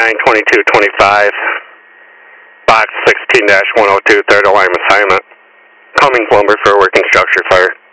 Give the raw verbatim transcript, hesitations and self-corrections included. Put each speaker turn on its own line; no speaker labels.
nine twenty-two twenty-five, box sixteen dash one oh two, third alarm assignment. Cummings Lumber for a working structure fire.